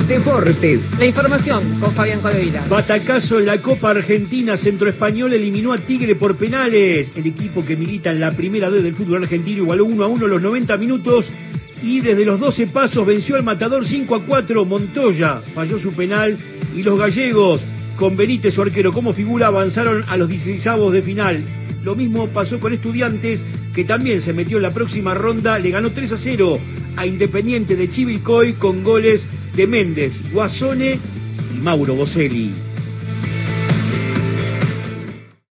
Deportes. La información con Fabián Codeira. Batacazo en la Copa Argentina. Centro Español eliminó a Tigre por penales. El equipo que milita en la primera D del fútbol argentino igualó 1-1 los 90 minutos. Y desde los 12 pasos venció al Matador 5-4. Montoya falló su penal. Y los gallegos, con Benítez su arquero como figura, avanzaron a los 16avos de final. Lo mismo pasó con Estudiantes, que también se metió en la próxima ronda. Le ganó 3-0 a Independiente de Chivilcoy con goles de Méndez, Guasone y Mauro Boselli.